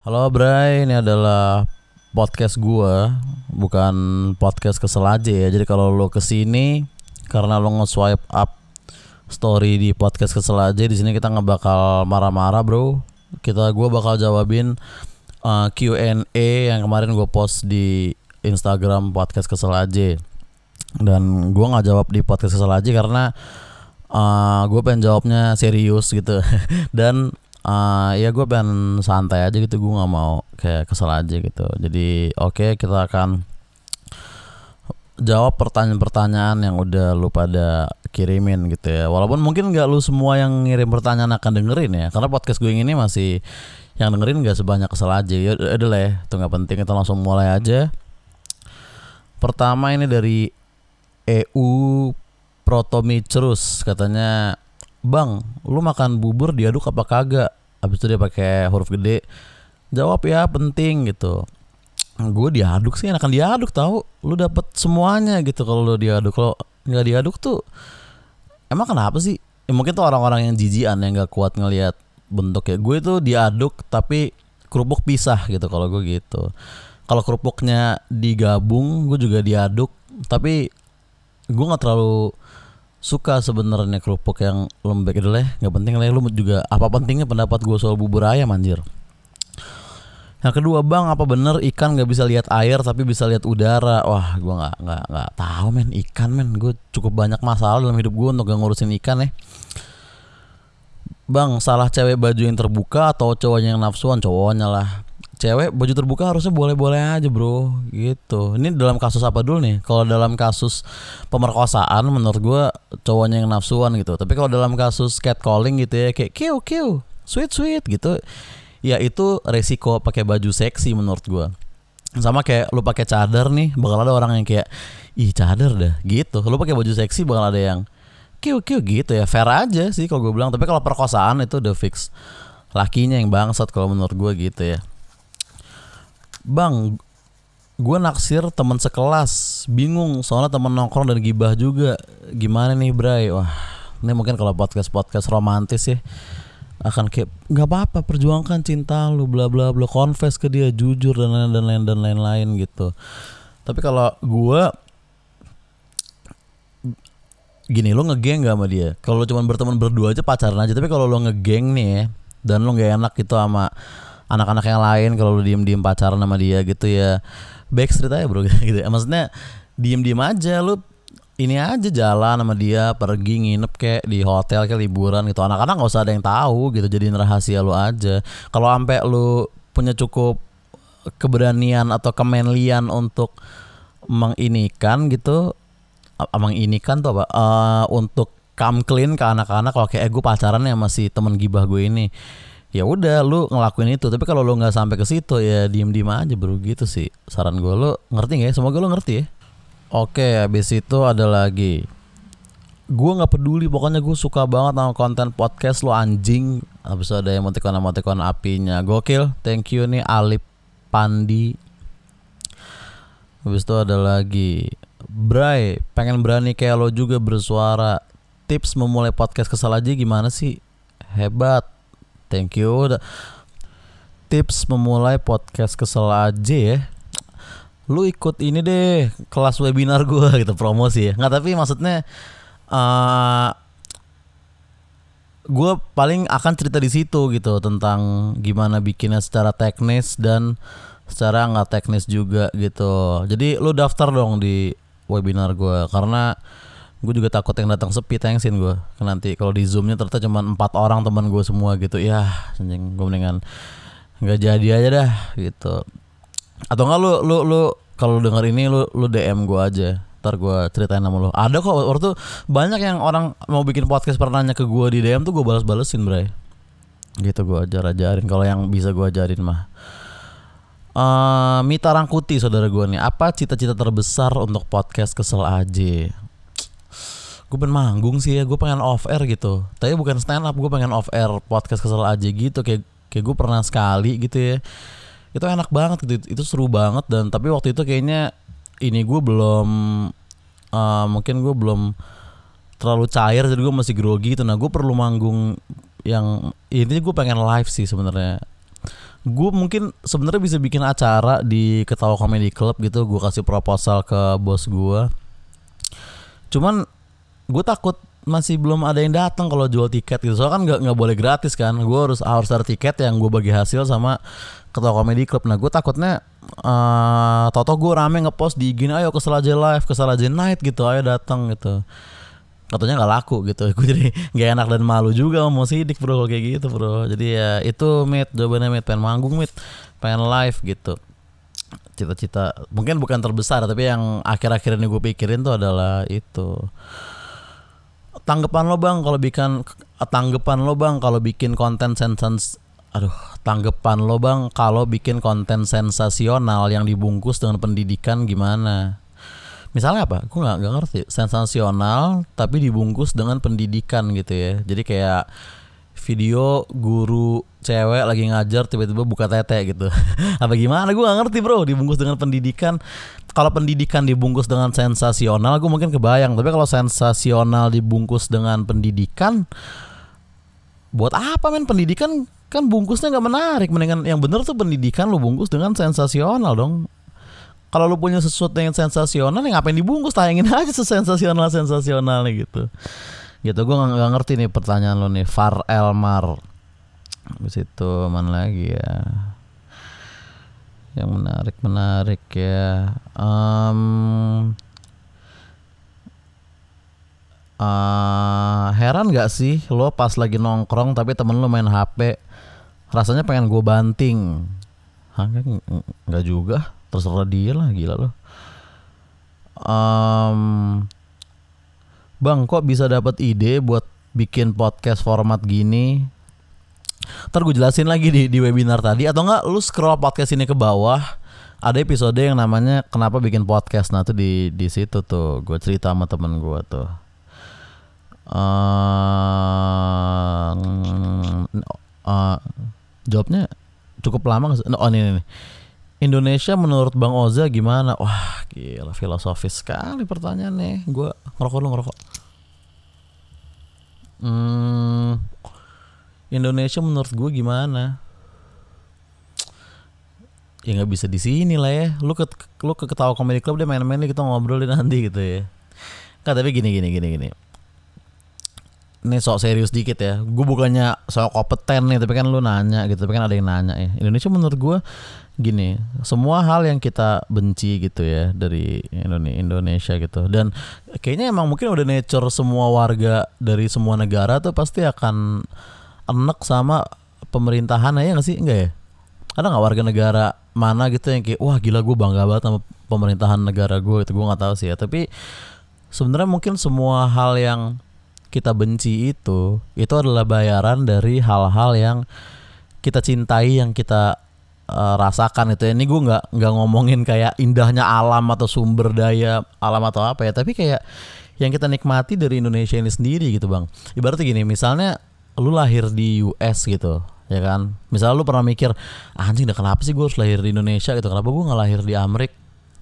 Halo Bray, ini adalah podcast gua, bukan podcast kesel aja ya. Jadi kalau lo kesini karena lo nge-swipe up story di podcast kesel aja, di sini kita nggak bakal marah-marah bro. Gua bakal jawabin Q&A yang kemarin gue post di Instagram podcast kesel aja. Dan gua nggak jawab di podcast kesel aja karena gue pengen jawabnya serius gitu. Dan ya gue pengen santai aja gitu, gue nggak mau kayak kesel aja gitu. Jadi oke, kita akan jawab pertanyaan-pertanyaan yang udah lu pada kirimin gitu ya. Walaupun mungkin nggak lu semua yang ngirim pertanyaan akan dengerin ya, karena podcast gue yang ini masih yang dengerin nggak sebanyak kesel aja. Ya udah lah ya, itu nggak penting, kita langsung mulai aja. Pertama ini dari EU Protomicrus, katanya, "Bang, lu makan bubur diaduk apa kagak?" Habis itu dia pakai huruf gede. Jawab ya, penting gitu. Gue diaduk sih, enakan diaduk tahu. Lu dapet semuanya gitu kalau lu diaduk. Kalau nggak diaduk tuh emang kenapa sih? Ya, mungkin tuh orang-orang yang jijian yang nggak kuat ngelihat bentuknya. Gue tuh diaduk tapi kerupuk pisah gitu kalau gue gitu. Kalau kerupuknya digabung, gue juga diaduk. Tapi gue nggak terlalu suka sebenarnya kerupuk yang lembek itu lah. Nggak penting lah, lu juga apa pentingnya pendapat gue soal bubur ayam anjir. Yang kedua, "Bang, apa bener ikan nggak bisa lihat air tapi bisa lihat udara?" Wah, gue nggak tahu men, ikan men. Gue cukup banyak masalah dalam hidup gue untuk gak ngurusin ikan ya. "Bang, salah cewek baju yang terbuka atau cowoknya yang nafsuan?" Cowoknya lah. Cewek baju terbuka harusnya boleh-boleh aja bro gitu. Ini dalam kasus apa dulu nih? Kalau dalam kasus pemerkosaan menurut gue cowoknya yang nafsuan gitu. Tapi kalau dalam kasus catcalling gitu ya, kayak kiu kiu sweet sweet gitu, ya itu resiko pakai baju seksi menurut gue. Sama kayak lu pakai cadar nih, bakal ada orang yang kayak, "Ih, cadar dah," gitu. Lu pakai baju seksi bakal ada yang kiu kiu gitu ya. Fair aja sih kalau gue bilang. Tapi kalau perkosaan itu udah fix lakinya yang bangsat kalau menurut gue gitu ya. "Bang, gue naksir teman sekelas, bingung soalnya teman nongkrong dan gibah juga. Gimana nih Bray?" Wah, ini mungkin kalau podcast romantis ya akan kayak, nggak apa-apa, perjuangkan cinta lu, bla bla bla, confess ke dia, jujur dan lain-lain gitu. Tapi kalau gue gini, lu ngegeng gak sama dia? Kalau cuma berteman berdua aja pacaran aja. Tapi kalau lu ngegeng nih ya, dan lu nggak enak gitu sama anak-anak yang lain, kalau lu diem-diem pacaran sama dia gitu ya, backstreet aja bro gitu ya. Maksudnya diem-diem aja, lu ini aja jalan sama dia, pergi nginep kayak di hotel kayak liburan gitu. Anak-anak nggak usah ada yang tahu gitu, jadiin rahasia lu aja. Kalau sampai lu punya cukup keberanian atau kemanlian untuk menginikan gitu, menginikan tuh apa? Untuk come clean ke anak-anak kalau kayak gue pacaran ya masih temen gibah gue ini, ya udah lu ngelakuin itu. Tapi kalau lu nggak sampai ke situ ya diem-diem aja bro gitu sih saran gue. Lu ngerti nggak ya? Semoga lu ngerti ya. Oke, habis itu ada lagi, "Gue nggak peduli, pokoknya gue suka banget sama konten podcast lu anjing." Habis itu ada emoticon apinya, gokil, thank you nih Alip Pandi. Habis itu ada lagi, "Bray, pengen berani kayak lo juga bersuara. Tips memulai podcast kesal aja gimana sih?" Hebat, thank you. Tips memulai podcast kesel aja ya, lu ikut ini deh kelas webinar gue gitu, promosi ya. Nggak, tapi maksudnya gue paling akan cerita di situ gitu tentang gimana bikinnya secara teknis dan secara nggak teknis juga gitu. Jadi lu daftar dong di webinar gue, karena gue juga takut yang datang sepi, thanksin gue. Nanti kalau di zoomnya ternyata cuma 4 orang teman gue semua gitu, ya anjing, gue mendingan nggak jadi aja dah gitu. Atau enggak lu kalau denger ini lu DM gue aja, ntar gue ceritain sama lu. Ada kok waktu banyak yang orang mau bikin podcast pernah nanya ke gue di DM tuh, gue balas-balesin bray gitu. Gue ajarin kalau yang bisa gue ajarin mah. Mita Rangkuti, saudara gue nih, "Apa cita-cita terbesar untuk podcast kesel aja?" Gue pengen manggung sih ya, gue pengen off air gitu. Tapi bukan stand up, gue pengen off air podcast kesel aja gitu. Kayak gue pernah sekali gitu ya, itu enak banget gitu, itu seru banget. Dan tapi waktu itu kayaknya ini gue belum mungkin gue belum terlalu cair, jadi gue masih grogi gitu. Nah gue perlu manggung yang ini, gue pengen live sih sebenarnya. gue mungkin sebenarnya bisa bikin acara di Ketawa Comedy Club gitu. Gue kasih proposal ke bos gue. Cuman gue takut masih belum ada yang datang kalau jual tiket gitu. Soalnya kan nggak boleh gratis kan. Gue harus ada tiket yang gue bagi hasil sama Ketawa Comedy Club. Nah gue takutnya toto gue rame ngepost di IG, ayo ke Selaja Live, ke Selaja Night gitu, ayo datang gitu. Katanya nggak laku gitu. Gue jadi nggak enak dan malu juga mau sidik bro kayak gitu bro. Jadi ya itu Mit, jawabannya Mit, pengen manggung Mit, pengen live gitu. Cita-cita mungkin bukan terbesar, tapi yang akhir-akhir ini gue pikirin tuh adalah itu. Tanggapan lo bang kalau bikin konten tanggapan lo bang kalau bikin konten sensasional yang dibungkus dengan pendidikan gimana? Misalnya apa? Gue nggak ngerti. Sensasional tapi dibungkus dengan pendidikan gitu ya. Jadi kayak video guru cewek lagi ngajar tiba-tiba buka tete gitu. Apa gimana? Gue nggak ngerti bro. Dibungkus dengan pendidikan. Kalau pendidikan dibungkus dengan sensasional, gue mungkin kebayang. Tapi kalau sensasional dibungkus dengan pendidikan, buat apa men? Pendidikan kan bungkusnya nggak menarik. Mendingan yang bener tuh pendidikan lu bungkus dengan sensasional dong. Kalau lu punya sesuatu yang sensasional, ya ngapain dibungkus? Tayangin aja sesensasional-sensasionalnya gitu. Gitu, gue nggak ngerti nih pertanyaan lu nih, Far Elmar. Habis itu mana lagi ya? Yang menarik ya. Heran gak sih lo pas lagi nongkrong tapi temen lo main HP, rasanya pengen gue banting? Nggak juga, terserah dia lah, gila lo. Bang, kok bisa dapat ide buat bikin podcast format gini? Ntar gue jelasin lagi di webinar tadi. Atau enggak lu scroll podcast ini ke bawah, ada episode yang namanya kenapa bikin podcast. Nah tuh di situ tuh gue cerita sama temen gue tuh. Jawabnya cukup lama. Oh ini. Indonesia menurut Bang Oza gimana? Wah gila, filosofis sekali pertanyaannya. Gue ngerokok. Indonesia menurut gue gimana? Ya nggak bisa di sini lah ya. Lu ke Ketawa Comedy Club deh, main-main nih, kita ngobrolin nanti gitu ya. Nggak, tapi gini. Ini sok serius dikit ya. Gue bukannya sok kompeten nih, tapi kan lu nanya gitu. Tapi kan ada yang nanya ya. Indonesia menurut gue gini, semua hal yang kita benci gitu ya dari Indonesia gitu. Dan kayaknya emang mungkin udah nature semua warga dari semua negara tuh pasti akan enek sama pemerintahan aja gak sih? Enggak ya? Ada gak warga negara mana gitu yang kayak wah gila gue bangga banget sama pemerintahan negara gue gitu? Gue gak tahu sih ya. Tapi sebenarnya mungkin semua hal yang kita benci itu adalah bayaran dari hal-hal yang kita cintai, yang kita rasakan itu ya. Ini gue nggak ngomongin kayak indahnya alam atau sumber daya alam atau apa ya, tapi kayak yang kita nikmati dari Indonesia ini sendiri gitu bang. Ibaratnya gini, misalnya lu lahir di US gitu ya kan, misalnya lu pernah mikir anjing dah kenapa sih gue harus lahir di Indonesia gitu, kenapa gue nggak lahir di Amerika,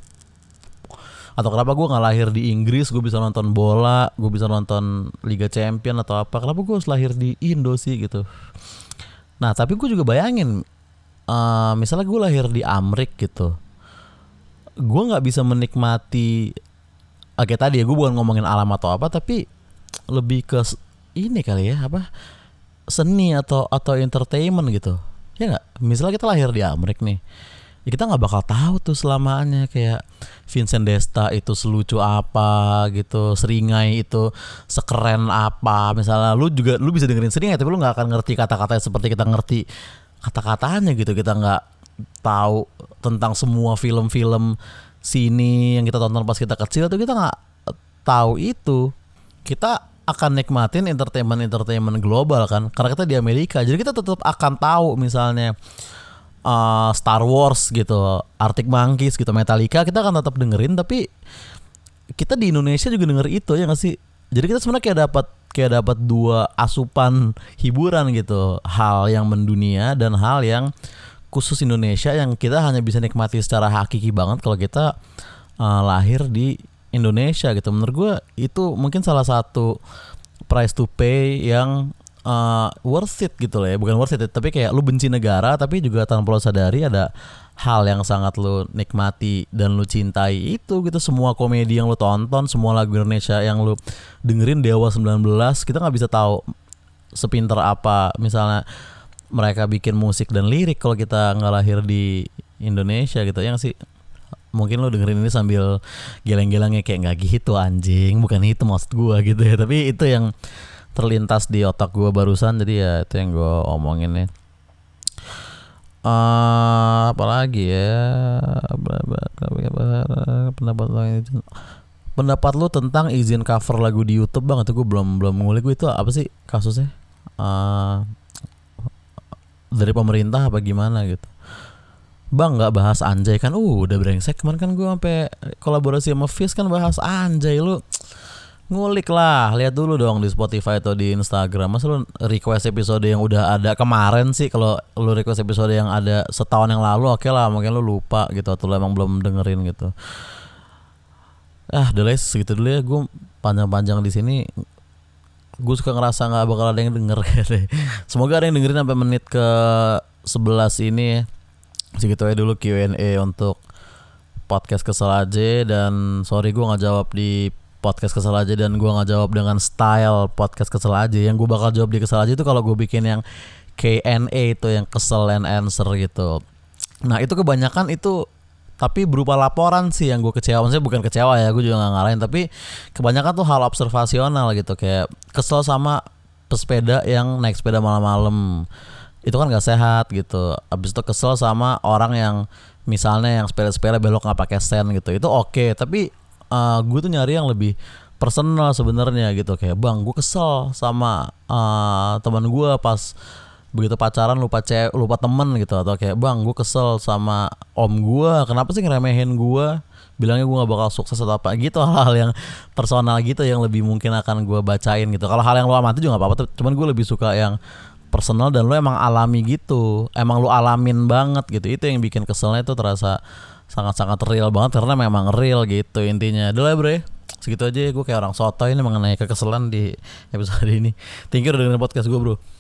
atau kenapa gue nggak lahir di Inggris, gue bisa nonton bola, gue bisa nonton Liga Champion atau apa, kenapa gue harus lahir di Indo sih gitu. Nah tapi gue juga bayangin misalnya gue lahir di Amerika gitu, gue nggak bisa menikmati kayak tadi ya, gue bukan ngomongin alam atau apa, tapi lebih ke ini kali ya, apa, seni atau entertainment gitu ya nggak. Misalnya kita lahir di Amerika nih ya, kita nggak bakal tahu tuh selamanya kayak Vincent Desta itu selucu apa gitu, Seringai itu sekeren apa. Misalnya lu bisa dengerin Seringai tapi lu nggak akan ngerti kata-katanya seperti kita ngerti kata-katanya gitu. Kita nggak tahu tentang semua film-film sini yang kita tonton pas kita kecil tuh, kita nggak tahu itu. Kita akan nikmatin entertainment global kan, karena kita di Amerika. Jadi kita tetap akan tahu misalnya Star Wars gitu, Arctic Monkeys gitu, Metallica, kita akan tetap dengerin. Tapi kita di Indonesia juga denger itu ya nggak sih. Jadi kita sebenarnya kayak dapat dua asupan hiburan gitu, hal yang mendunia dan hal yang khusus Indonesia yang kita hanya bisa nikmati secara hakiki banget kalau kita lahir di Indonesia gitu. Menurut gue itu mungkin salah satu price to pay yang worth it gitu loh ya. Bukan worth it, tapi kayak lu benci negara tapi juga tanpa lu sadari ada hal yang sangat lu nikmati dan lu cintai itu gitu. Semua komedi yang lu tonton, semua lagu Indonesia yang lu dengerin Dewa 19, kita nggak bisa tahu sepinter apa misalnya mereka bikin musik dan lirik kalau kita nggak lahir di Indonesia gitu ya sih. Mungkin lo dengerin ini sambil geleng-gelengnya kayak nggak gitu anjing, bukan itu maksud gue gitu ya, tapi itu yang terlintas di otak gue barusan, jadi ya itu yang gue omongin ya. Apalagi ya pendapat lo tentang izin cover lagu di YouTube bang, itu gue belum ngulik gue itu apa sih kasusnya, dari pemerintah apa gimana gitu. Bang nggak bahas Anjay kan, udah brengsek. Kemarin kan gue sampai kolaborasi sama Fizz kan bahas Anjay. Lu ngulik lah, lihat dulu dong di Spotify atau di Instagram. Masa lu request episode yang udah ada kemarin sih? Kalau lu request episode yang ada setahun yang lalu, oke lah, mungkin lu lupa gitu atau lu emang belum dengerin gitu. Udah les segitu dulu ya. Gue panjang-panjang di sini. Gue suka ngerasa nggak bakal ada yang denger gitu. Semoga ada yang dengerin sampai menit ke 11 ini ya. Segitu aja dulu Q&A untuk podcast Kesel aja. Dan sorry gue gak jawab di podcast Kesel aja, dan gue gak jawab dengan style podcast Kesel aja. Yang gue bakal jawab di Kesel aja itu kalau gue bikin yang Q&A itu, yang kesel and answer gitu. Nah itu kebanyakan itu tapi berupa laporan sih yang gue kecewa. Maksudnya bukan kecewa ya, gue juga gak ngalahin, tapi kebanyakan tuh hal observasional gitu. Kayak kesel sama pesepeda yang naik sepeda malam-malam, itu kan gak sehat gitu. Abis itu kesel sama orang yang misalnya yang sepeda belok gak pakai sen gitu, itu oke. Tapi gue tuh nyari yang lebih personal sebenarnya gitu. Kayak bang, gue kesel sama teman gue pas begitu pacaran lupa temen gitu. Atau kayak bang, gue kesel sama om gue, kenapa sih ngeremehin gue, bilangnya gue gak bakal sukses atau apa gitu. Hal-hal yang personal gitu yang lebih mungkin akan gue bacain gitu. Kalau hal yang lo amati juga gak apa-apa, cuman gue lebih suka yang personal dan lu emang alami gitu, emang lu alamin banget gitu. Itu yang bikin keselnya itu terasa sangat-sangat real banget, karena memang real gitu intinya. Udah lah bro ya, segitu aja. Gue kayak orang sotoy ini mengenai kekesalan di episode ini. Thank you udah dengerin podcast gue bro.